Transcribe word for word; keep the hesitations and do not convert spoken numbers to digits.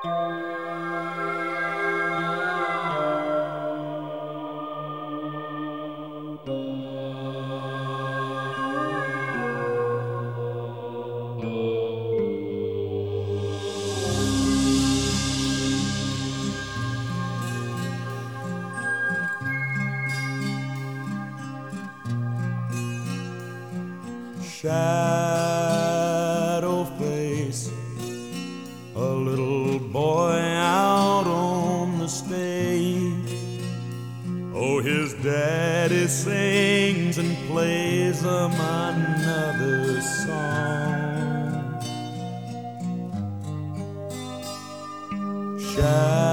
Shadow face, a little boy out on the stage. Oh, his daddy sings and plays him another song. Shadow